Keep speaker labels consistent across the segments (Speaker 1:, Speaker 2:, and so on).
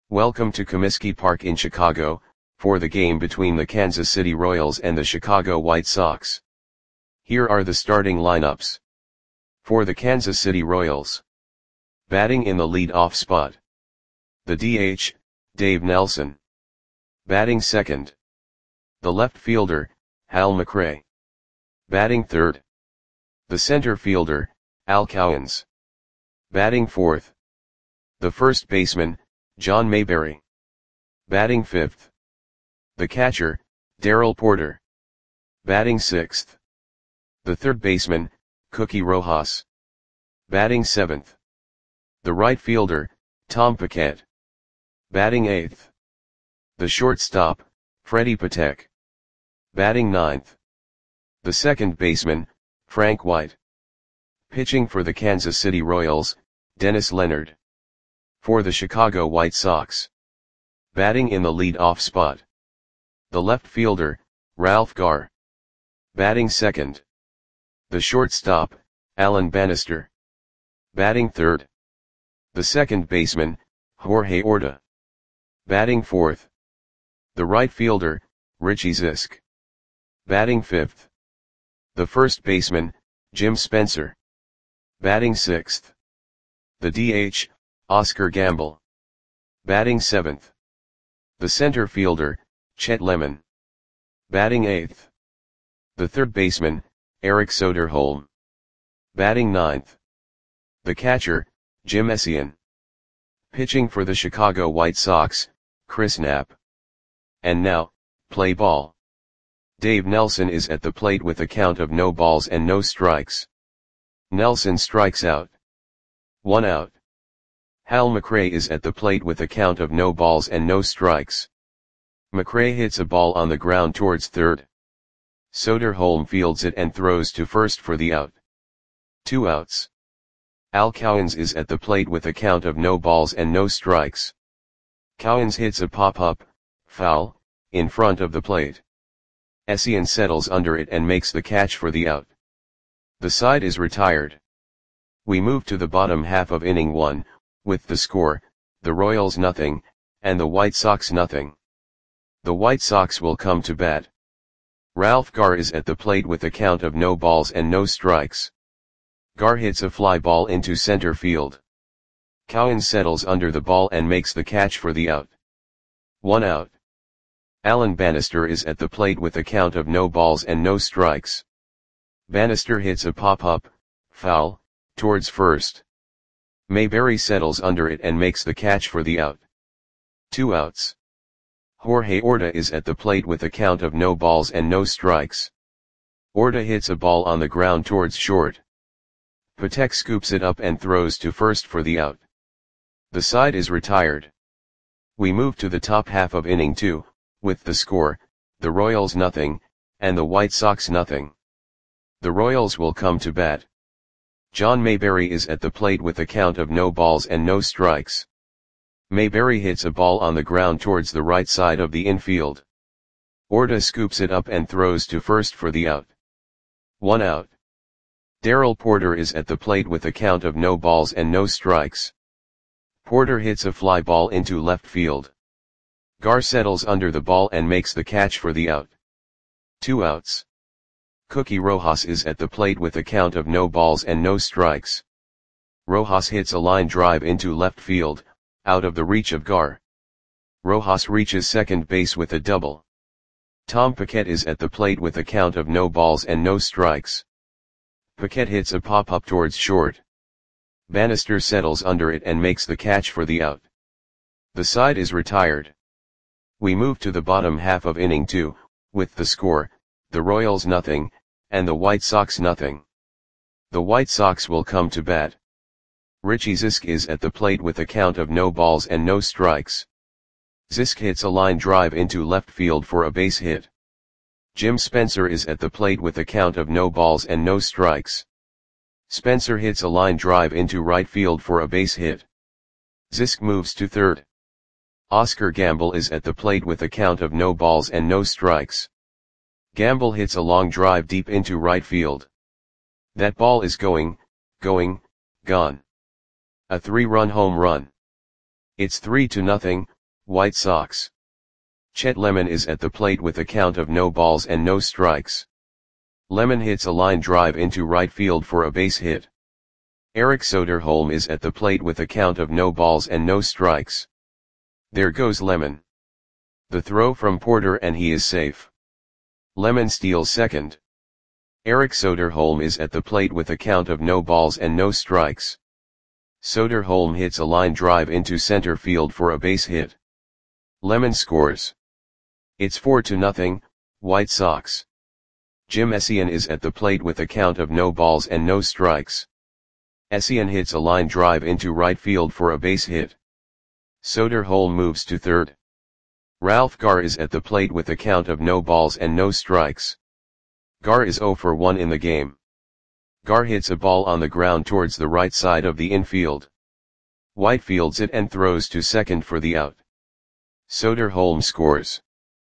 Speaker 1: Welcome to Comiskey Park in Chicago, for the game between the Kansas City Royals and the Chicago White Sox. Here are the starting lineups. For the Kansas City Royals. Batting in the lead-off spot. The DH, Dave Nelson. Batting second. The left fielder, Hal McRae. Batting third. The center fielder, Al Cowens. Batting fourth. The first baseman, John Mayberry. Batting fifth. The catcher, Darrell Porter. Batting sixth. The third baseman, Cookie Rojas. Batting seventh. The right fielder, Tom Paquette. Batting eighth. The shortstop, Freddie Patek. Batting ninth. The second baseman, Frank White. Pitching for the Kansas City Royals, Dennis Leonard. For the Chicago White Sox. Batting in the lead-off spot. The left fielder, Ralph Garr. Batting second. The shortstop, Alan Bannister. Batting third. The second baseman, Jorge Orta. Batting fourth. The right fielder, Richie Zisk. Batting fifth. The first baseman, Jim Spencer. Batting sixth. The DH, Oscar Gamble. Batting seventh. The center fielder, Chet Lemon. Batting eighth. The third baseman, Eric Soderholm. Batting ninth. The catcher, Jim Essien. Pitching for the Chicago White Sox, Chris Knapp. And now, play ball. Dave Nelson is at the plate with a count of no balls and no strikes. Nelson strikes out. 1 out. Hal McRae is at the plate with a count of no balls and no strikes. McRae hits a ball on the ground towards third. Soderholm fields it and throws to first for the out. 2 outs. Al Cowens is at the plate with a count of no balls and no strikes. Cowens hits a pop-up, foul, in front of the plate. Essien settles under it and makes the catch for the out. The side is retired. We move to the bottom half of inning 1, with the score, the Royals nothing, and the White Sox nothing. The White Sox will come to bat. Ralph Garr is at the plate with a count of no balls and no strikes. Garr hits a fly ball into center field. Cowens settles under the ball and makes the catch for the out. 1 out. Alan Bannister is at the plate with a count of no balls and no strikes. Bannister hits a pop-up, foul, towards first. Mayberry settles under it and makes the catch for the out. 2 outs. Jorge Orta is at the plate with a count of no balls and no strikes. Orta hits a ball on the ground towards short. Patek scoops it up and throws to first for the out. The side is retired. We move to the top half of inning 2, with the score, the Royals nothing, and the White Sox nothing. The Royals will come to bat. John Mayberry is at the plate with a count of no balls and no strikes. Mayberry hits a ball on the ground towards the right side of the infield. Orta scoops it up and throws to first for the out. 1 out. Darrell Porter is at the plate with a count of no balls and no strikes. Porter hits a fly ball into left field. Garr settles under the ball and makes the catch for the out. 2 outs. Cookie Rojas is at the plate with a count of no balls and no strikes. Rojas hits a line drive into left field, out of the reach of Garr. Rojas reaches second base with a double. Tom Paquette is at the plate with a count of no balls and no strikes. Paquette hits a pop-up towards short. Bannister settles under it and makes the catch for the out. The side is retired. We move to the bottom half of inning 2, with the score, the Royals nothing, and the White Sox nothing. The White Sox will come to bat. Richie Zisk is at the plate with a count of no balls and no strikes. Zisk hits a line drive into left field for a base hit. Jim Spencer is at the plate with a count of no balls and no strikes. Spencer hits a line drive into right field for a base hit. Zisk moves to third. Oscar Gamble is at the plate with a count of no balls and no strikes. Gamble hits a long drive deep into right field. That ball is gone. A 3-run home run. It's 3-0, White Sox. Chet Lemon is at the plate with a count of no balls and no strikes. Lemon hits a line drive into right field for a base hit. Eric Soderholm is at the plate with a count of no balls and no strikes. There goes Lemon. The throw from Porter and he is safe. Lemon steals second. Eric Soderholm is at the plate with a count of no balls and no strikes. Soderholm hits a line drive into center field for a base hit. Lemon scores. It's 4-0, White Sox. Jim Essien is at the plate with a count of no balls and no strikes. Essien hits a line drive into right field for a base hit. Soderholm moves to third. Ralph Garr is at the plate with a count of no balls and no strikes. Garr is 0 for 1 in the game. Garr hits a ball on the ground towards the right side of the infield. White fields it and throws to second for the out. Soderholm scores.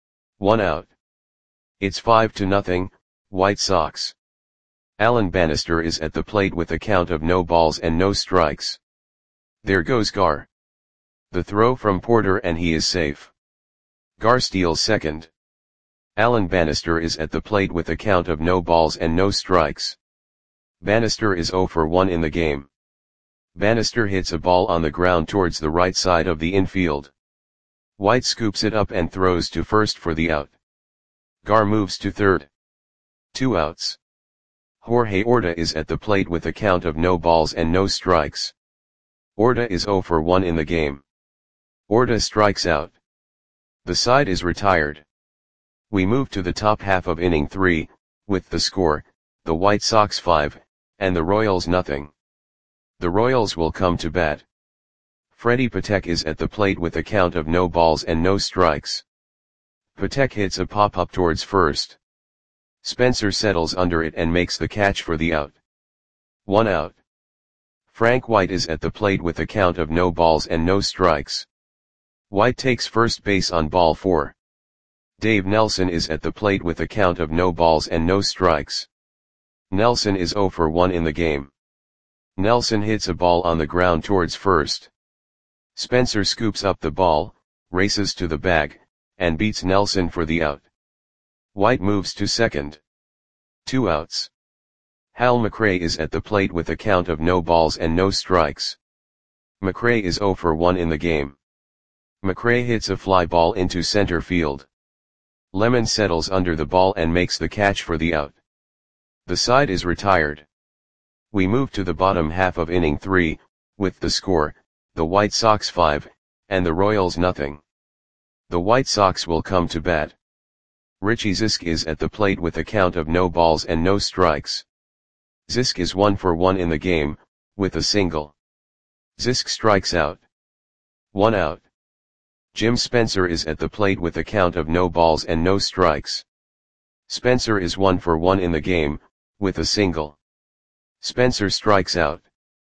Speaker 1: 1 out. It's 5-0, White Sox. Alan Bannister is at the plate with a count of no balls and no strikes. There goes Garr. The throw from Porter and he is safe. Garr steals second. Alan Bannister is at the plate with a count of no balls and no strikes. Bannister is 0 for 1 in the game. Bannister hits a ball on the ground towards the right side of the infield. White scoops it up and throws to first for the out. Garr moves to third. 2 outs. Jorge Orta is at the plate with a count of no balls and no strikes. Orta is 0 for 1 in the game. Orta strikes out. The side is retired. We move to the top half of inning 3, with the score, the White Sox 5, and the Royals nothing. The Royals will come to bat. Freddie Patek is at the plate with a count of no balls and no strikes. Patek hits a pop-up towards first. Spencer settles under it and makes the catch for the out. 1 out. Frank White is at the plate with a count of no balls and no strikes. White takes first base on ball 4. Dave Nelson is at the plate with a count of no balls and no strikes. Nelson is 0 for 1 in the game. Nelson hits a ball on the ground towards first. Spencer scoops up the ball, races to the bag, and beats Nelson for the out. White moves to second. 2 outs. Hal McRae is at the plate with a count of no balls and no strikes. McRae is 0 for 1 in the game. McRae hits a fly ball into center field. Lemon settles under the ball and makes the catch for the out. The side is retired. We move to the bottom half of inning 3, with the score, the White Sox 5, and the Royals nothing. The White Sox will come to bat. Richie Zisk is at the plate with a count of no balls and no strikes. Zisk is 1 for 1 in the game, with a single. Zisk strikes out. 1 out. Jim Spencer is at the plate with a count of no balls and no strikes. Spencer is 1 for 1 in the game, with a single. Spencer strikes out.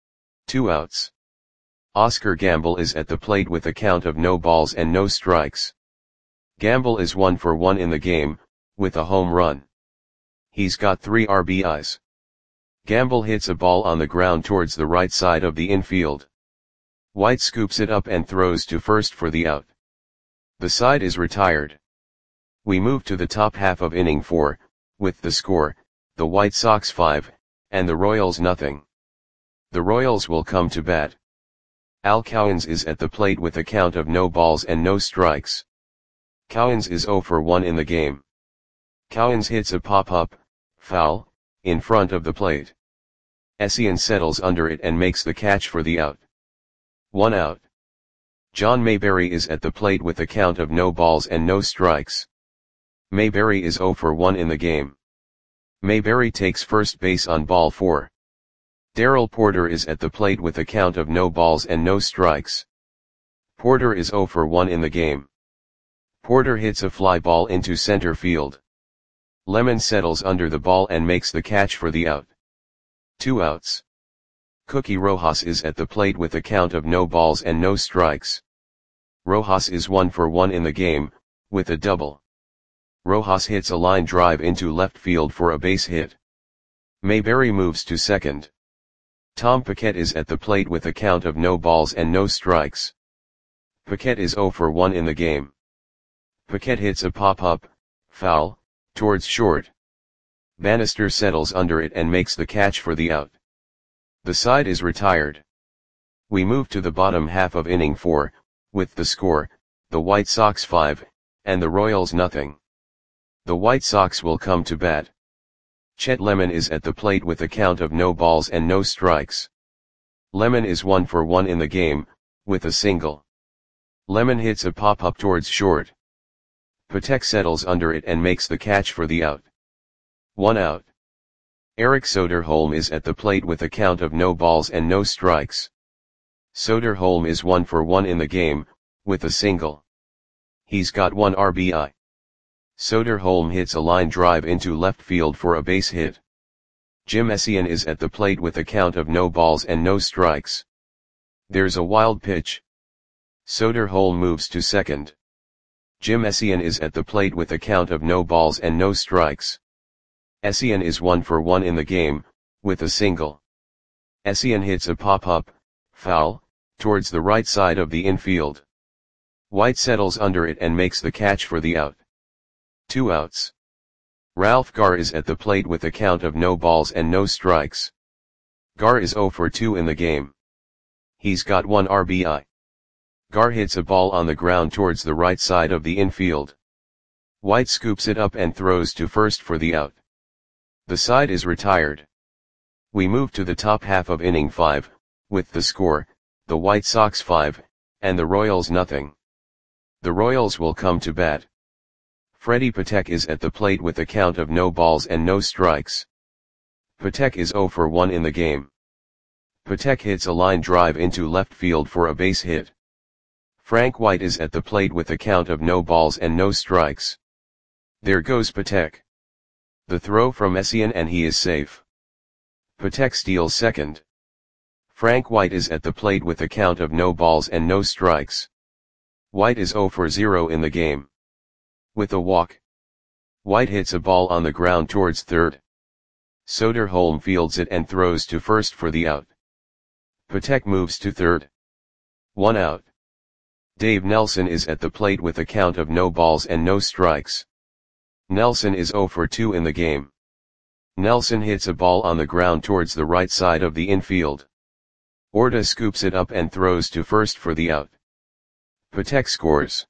Speaker 1: 2 outs. Oscar Gamble is at the plate with a count of no balls and no strikes. Gamble is 1 for 1 in the game, with a home run. He's got 3 RBIs. Gamble hits a ball on the ground towards the right side of the infield. White scoops it up and throws to first for the out. The side is retired. We move to the top half of inning 4, with the score, the White Sox 5, and the Royals nothing. The Royals will come to bat. Al Cowens is at the plate with a count of no balls and no strikes. Cowens is 0 for 1 in the game. Cowens hits a pop-up, foul, in front of the plate. Essien settles under it and makes the catch for the out. 1 out. John Mayberry is at the plate with a count of no balls and no strikes. Mayberry is 0 for 1 in the game. Mayberry takes first base on ball 4. Darrell Porter is at the plate with a count of no balls and no strikes. Porter is 0 for 1 in the game. Porter hits a fly ball into center field. Lemon settles under the ball and makes the catch for the out. 2 outs. Cookie Rojas is at the plate with a count of no balls and no strikes. Rojas is 1 for 1 in the game, with a double. Rojas hits a line drive into left field for a base hit. Mayberry moves to second. Tom Paquette is at the plate with a count of no balls and no strikes. Paquette is 0 for 1 in the game. Paquette hits a pop-up, foul, towards short. Bannister settles under it and makes the catch for the out. The side is retired. We move to the bottom half of inning 4, with the score, the White Sox 5, and the Royals nothing. The White Sox will come to bat. Chet Lemon is at the plate with a count of no balls and no strikes. Lemon is 1 for 1 in the game, with a single. Lemon hits a pop-up towards short. Patek settles under it and makes the catch for the out. 1 out. Eric Soderholm is at the plate with a count of no balls and no strikes. Soderholm is 1 for 1 in the game, with a single. He's got 1 RBI. Soderholm hits a line drive into left field for a base hit. Jim Essien is at the plate with a count of no balls and no strikes. There's a wild pitch. Soderholm moves to second. Jim Essien is at the plate with a count of no balls and no strikes. Essien is 1 for 1 in the game, with a single. Essien hits a pop-up, foul, towards the right side of the infield. White settles under it and makes the catch for the out. 2 outs. Ralph Garr is at the plate with a count of no balls and no strikes. Garr is 0 for 2 in the game. He's got 1 RBI. Garr hits a ball on the ground towards the right side of the infield. White scoops it up and throws to first for the out. The side is retired. We move to the top half of inning 5, with the score, the White Sox 5, and the Royals nothing. The Royals will come to bat. Freddie Patek is at the plate with a count of no balls and no strikes. Patek is 0 for 1 in the game. Patek hits a line drive into left field for a base hit. Frank White is at the plate with a count of no balls and no strikes. There goes Patek. The throw from Essien and he is safe. Patek steals second. Frank White is at the plate with a count of no balls and no strikes. White is 0 for 0 in the game. With a walk. White hits a ball on the ground towards third. Soderholm fields it and throws to first for the out. Patek moves to third. 1 out. Dave Nelson is at the plate with a count of no balls and no strikes. Nelson is 0 for 2 in the game. Nelson hits a ball on the ground towards the right side of the infield. Orta scoops it up and throws to first for the out. Patek scores.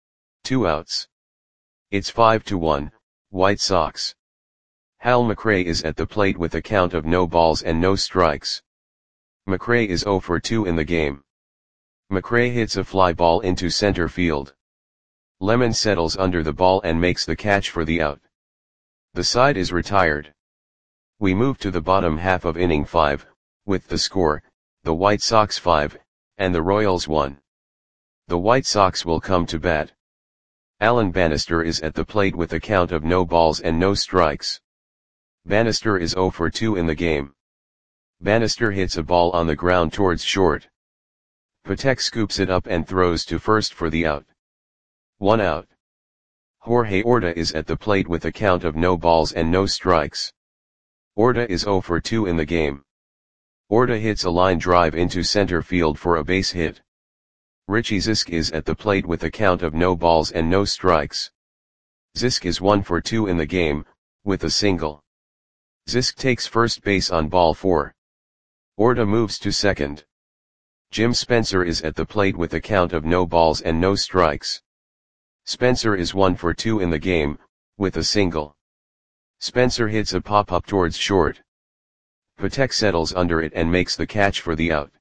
Speaker 1: 2 outs. It's 5-1, White Sox. Hal McRae is at the plate with a count of no balls and no strikes. McRae is 0 for 2 in the game. McRae hits a fly ball into center field. Lemon settles under the ball and makes the catch for the out. The side is retired. We move to the bottom half of inning 5, with the score, the White Sox 5, and the Royals 1. The White Sox will come to bat. Alan Bannister is at the plate with a count of no balls and no strikes. Bannister is 0 for 2 in the game. Bannister hits a ball on the ground towards short. Patek scoops it up and throws to first for the out. 1 out. Jorge Orta is at the plate with a count of no balls and no strikes. Orta is 0 for 2 in the game. Orta hits a line drive into center field for a base hit. Richie Zisk is at the plate with a count of no balls and no strikes. Zisk is 1 for 2 in the game, with a single. Zisk takes first base on ball 4. Orta moves to second. Jim Spencer is at the plate with a count of no balls and no strikes. Spencer is 1 for 2 in the game, with a single. Spencer hits a pop-up towards short. Patek settles under it and makes the catch for the out.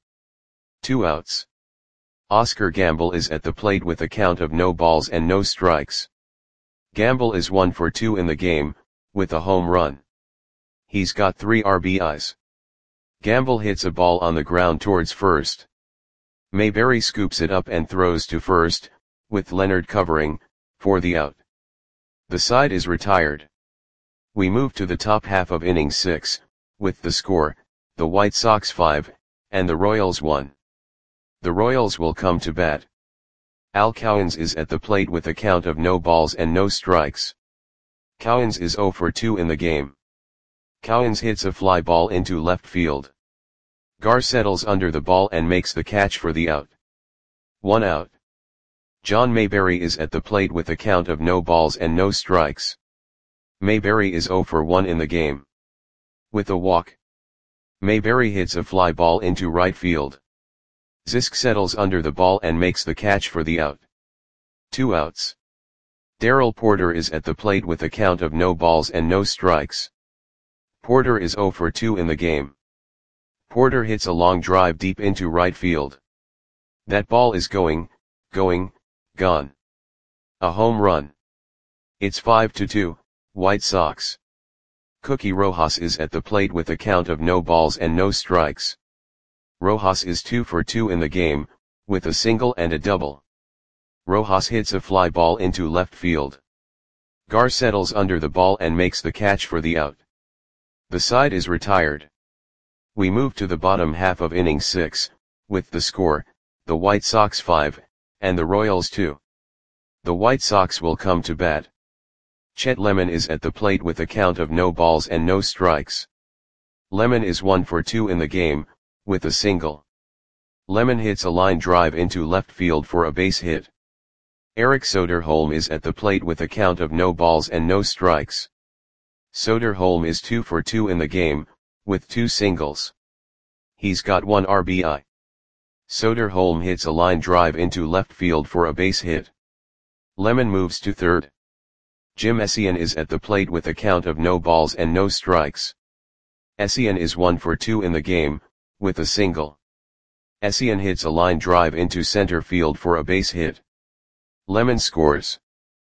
Speaker 1: 2 outs. Oscar Gamble is at the plate with a count of no balls and no strikes. Gamble is 1 for 2 in the game, with a home run. He's got 3 RBIs. Gamble hits a ball on the ground towards first. Mayberry scoops it up and throws to first, with Leonard covering, for the out. The side is retired. We move to the top half of inning 6, with the score, the White Sox 5, and the Royals 1. The Royals will come to bat. Al Cowens is at the plate with a count of no balls and no strikes. Cowens is 0 for 2 in the game. Cowens hits a fly ball into left field. Garr settles under the ball and makes the catch for the out. 1 out. John Mayberry is at the plate with a count of no balls and no strikes. Mayberry is 0 for 1 in the game. With a walk, Mayberry hits a fly ball into right field. Zisk settles under the ball and makes the catch for the out. 2 outs. Darrell Porter is at the plate with a count of no balls and no strikes. Porter is 0 for 2 in the game. Porter hits a long drive deep into right field. That ball is gone. A home run. It's 5-2, White Sox. Cookie Rojas is at the plate with a count of no balls and no strikes. Rojas is 2 for 2 in the game, with a single and a double. Rojas hits a fly ball into left field. Gar settles under the ball and makes the catch for the out. The side is retired. We move to the bottom half of inning 6, with the score, the White Sox 5, and the Royals 2. The White Sox will come to bat. Chet Lemon is at the plate with a count of no balls and no strikes. Lemon is 1 for 2 in the game, with a single. Lemon hits a line drive into left field for a base hit. Eric Soderholm is at the plate with a count of no balls and no strikes. Soderholm is 2 for 2 in the game, with 2 singles. He's got 1 RBI. Soderholm hits a line drive into left field for a base hit. Lemon moves to third. Jim Essien is at the plate with a count of no balls and no strikes. Essien is 1 for 2 in the game, with a single. Essien hits a line drive into center field for a base hit. Lemon scores.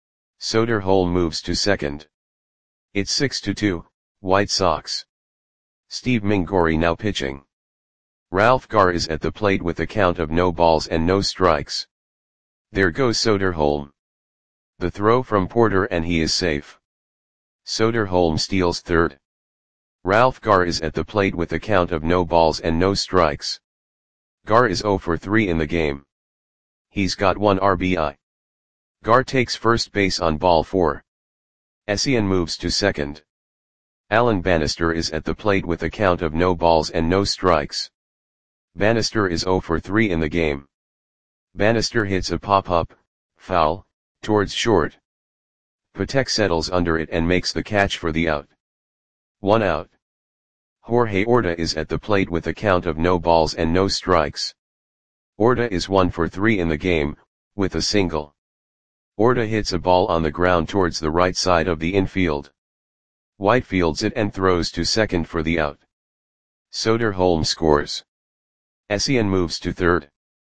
Speaker 1: Soderholm moves to second. It's 6-2, White Sox. Steve Mingori now pitching. Ralph Gar is at the plate with a count of no balls and no strikes. There goes Soderholm. The throw from Porter and he is safe. Soderholm steals third. Ralph Gar is at the plate with a count of no balls and no strikes. Gar is 0 for 3 in the game. He's got 1 RBI. Gar takes first base on ball 4. Essien moves to second. Alan Bannister is at the plate with a count of no balls and no strikes. Bannister is 0 for 3 in the game. Bannister hits a pop-up, foul, towards short. Patek settles under it and makes the catch for the out. 1 out. Jorge Orta is at the plate with a count of no balls and no strikes. Orta is 1 for 3 in the game, with a single. Orta hits a ball on the ground towards the right side of the infield. White fields it and throws to second for the out. Soderholm scores. Essien moves to third.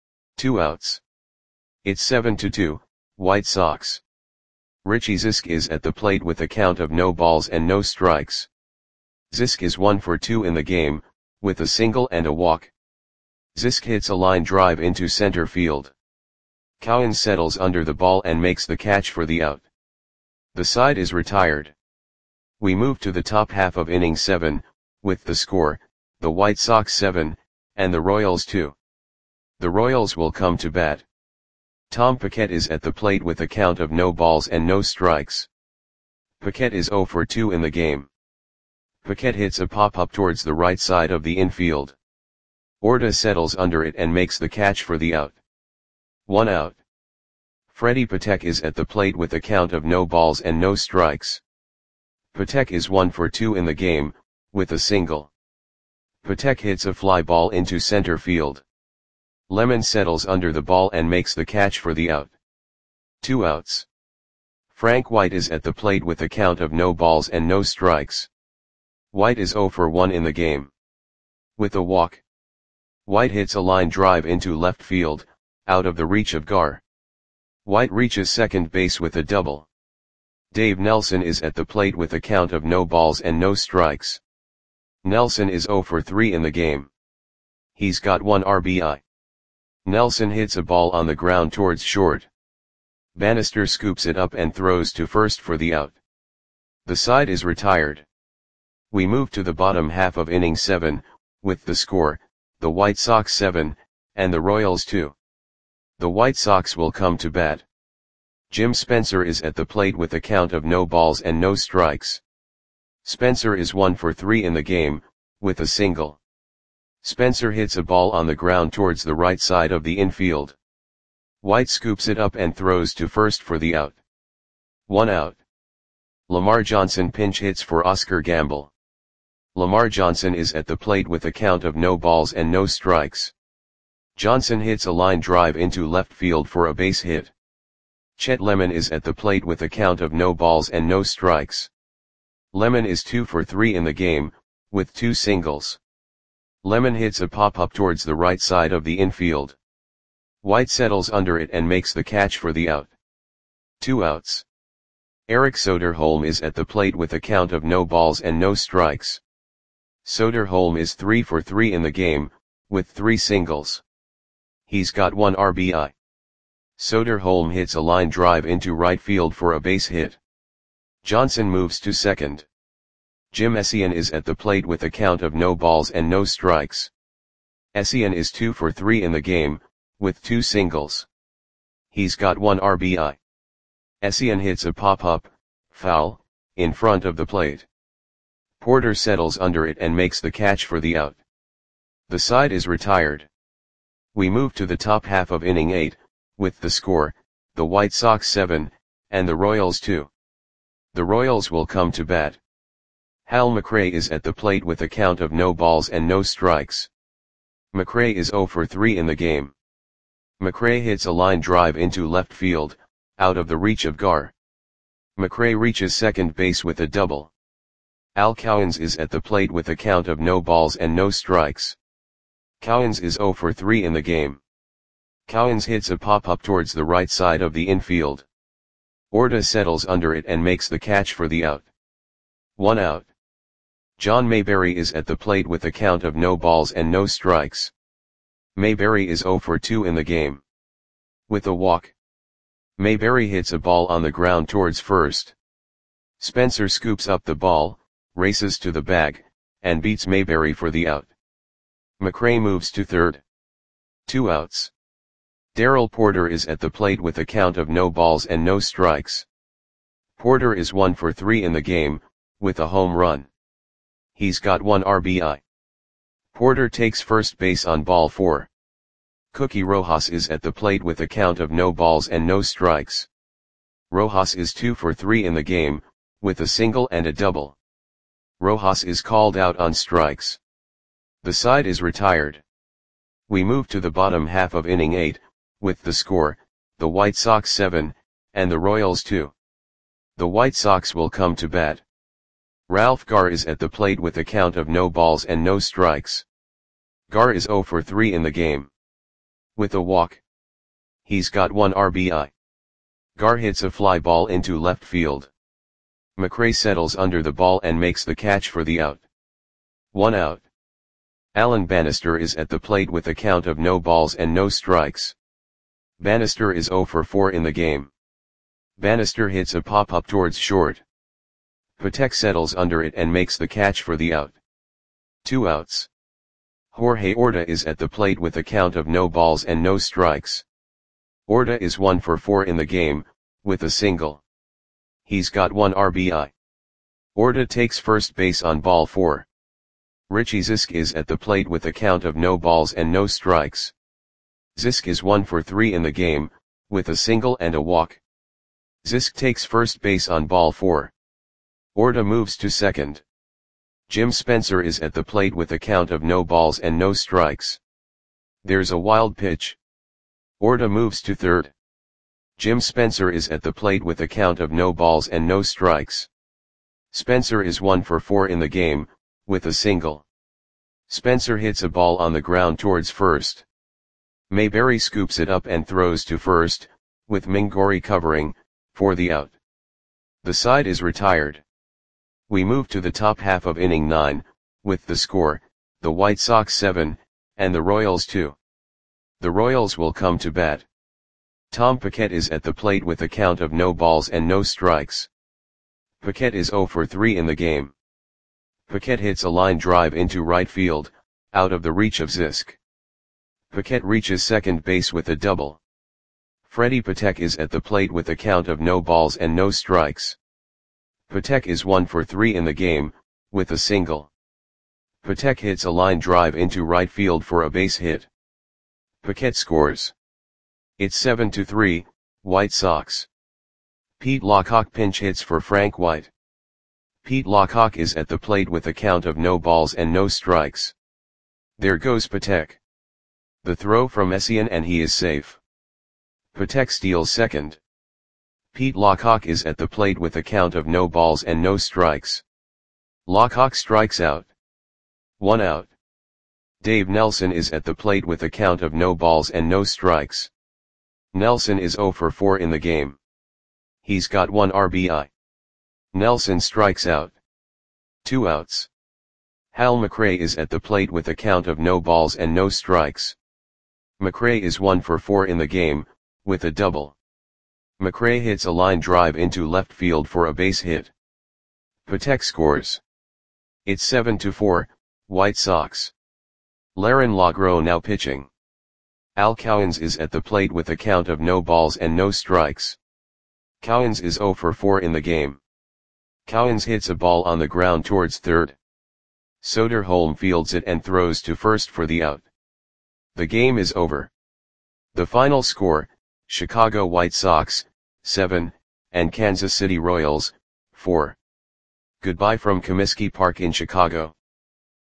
Speaker 1: 2 outs. It's 7-2, White Sox. Richie Zisk is at the plate with a count of no balls and no strikes. Zisk is 1 for 2 in the game, with a single and a walk. Zisk hits a line drive into center field. Cowan settles under the ball and makes the catch for the out. The side is retired. We move to the top half of inning 7, with the score, the White Sox 7, and the Royals 2. The Royals will come to bat. Tom Paquette is at the plate with a count of no balls and no strikes. Paquette is 0 for 2 in the game. Paquette hits a pop-up towards the right side of the infield. Orta settles under it and makes the catch for the out. 1 out. Freddie Patek is at the plate with a count of no balls and no strikes. Patek is 1 for 2 in the game, with a single. Patek hits a fly ball into center field. Lemon settles under the ball and makes the catch for the out. 2 outs. Frank White is at the plate with a count of no balls and no strikes. White is 0 for 1 in the game. With a walk, White hits a line drive into left field, out of the reach of Gar. White reaches second base with a double. Dave Nelson is at the plate with a count of no balls and no strikes. Nelson is 0 for 3 in the game. He's got 1 RBI. Nelson hits a ball on the ground towards short. Bannister scoops it up and throws to first for the out. The side is retired. We move to the bottom half of inning 7, with the score, the White Sox 7, and the Royals 2. The White Sox will come to bat. Jim Spencer is at the plate with a count of no balls and no strikes. Spencer is 1 for 3 in the game, with a single. Spencer hits a ball on the ground towards the right side of the infield. White scoops it up and throws to first for the out. 1 out. Lamar Johnson pinch hits for Oscar Gamble. Lamar Johnson is at the plate with a count of no balls and no strikes. Johnson hits a line drive into left field for a base hit. Chet Lemon is at the plate with a count of no balls and no strikes. Lemon is 2 for 3 in the game, with 2 singles. Lemon hits a pop-up towards the right side of the infield. White settles under it and makes the catch for the out. 2 outs. Eric Soderholm is at the plate with a count of no balls and no strikes. Soderholm is 3 for 3 in the game, with 3 singles. He's got 1 RBI. Soderholm hits a line drive into right field for a base hit. Johnson moves to second. Jim Essien is at the plate with a count of no balls and no strikes. Essien is 2 for 3 in the game, with 2 singles. He's got 1 RBI. Essien hits a pop-up, foul, in front of the plate. Porter settles under it and makes the catch for the out. The side is retired. We move to the top half of inning 8, with the score, the White Sox 7, and the Royals 2. The Royals will come to bat. Hal McRae is at the plate with a count of no balls and no strikes. McRae is 0 for 3 in the game. McRae hits a line drive into left field, out of the reach of Gar. McRae reaches second base with a double. Al Cowens is at the plate with a count of no balls and no strikes. Cowens is 0 for 3 in the game. Cowens hits a pop-up towards the right side of the infield. Orta settles under it and makes the catch for the out. 1 out. John Mayberry is at the plate with a count of no balls and no strikes. Mayberry is 0 for 2 in the game. With a walk. Mayberry hits a ball on the ground towards first. Spencer scoops up the ball, races to the bag, and beats Mayberry for the out. McRae moves to third. 2 outs. Darrell Porter is at the plate with a count of no balls and no strikes. Porter is 1 for 3 in the game, with a home run. He's got 1 RBI. Porter takes first base on ball 4. Cookie Rojas is at the plate with a count of no balls and no strikes. Rojas is 2 for 3 in the game, with a single and a double. Rojas is called out on strikes. The side is retired. We move to the bottom half of inning 8, with the score, the White Sox 7, and the Royals 2. The White Sox will come to bat. Ralph Gar is at the plate with a count of no balls and no strikes. Gar is 0 for 3 in the game. With a walk. He's got 1 RBI. Gar hits a fly ball into left field. McRae settles under the ball and makes the catch for the out. 1 out. Alan Bannister is at the plate with a count of no balls and no strikes. Bannister is 0 for 4 in the game. Bannister hits a pop-up towards short. Patek settles under it and makes the catch for the out. 2 outs. Jorge Orta is at the plate with a count of no balls and no strikes. Orta is 1 for 4 in the game, with a single. He's got 1 RBI. Orta takes first base on ball 4. Richie Zisk is at the plate with a count of no balls and no strikes. Zisk is 1 for 3 in the game, with a single and a walk. Zisk takes first base on ball 4. Orta moves to second. Jim Spencer is at the plate with a count of no balls and no strikes. There's a wild pitch. Orta moves to third. Jim Spencer is at the plate with a count of no balls and no strikes. Spencer is 1 for 4 in the game, with a single. Spencer hits a ball on the ground towards first. Mayberry scoops it up and throws to first, with Mingori covering, for the out. The side is retired. We move to the top half of inning 9, with the score, the White Sox 7, and the Royals 2. The Royals will come to bat. Tom Paquette is at the plate with a count of no balls and no strikes. Paquette is 0 for 3 in the game. Paquette hits a line drive into right field, out of the reach of Zisk. Paquette reaches second base with a double. Freddie Patek is at the plate with a count of no balls and no strikes. Patek is 1 for 3 in the game, with a single. Patek hits a line drive into right field for a base hit. Paquette scores. It's 7-3, White Sox. Pete Lockock pinch hits for Frank White. Pete Lockock is at the plate with a count of no balls and no strikes. There goes Patek. The throw from Essien and he is safe. Patek steals second. Pete Lockock is at the plate with a count of no balls and no strikes. Lockock strikes out. 1 out. Dave Nelson is at the plate with a count of no balls and no strikes. Nelson is 0 for 4 in the game. He's got 1 RBI. Nelson strikes out. 2 outs. Hal McRae is at the plate with a count of no balls and no strikes. McRae is 1 for 4 in the game, with a double. McRae hits a line drive into left field for a base hit. Patek scores. It's 7-4, White Sox. Laron Lagro now pitching. Al Cowens is at the plate with a count of no balls and no strikes. Cowens is 0 for 4 in the game. Cowens hits a ball on the ground towards third. Soderholm fields it and throws to first for the out. The game is over. The final score, Chicago White Sox, 7, and Kansas City Royals, 4. Goodbye from Comiskey Park in Chicago.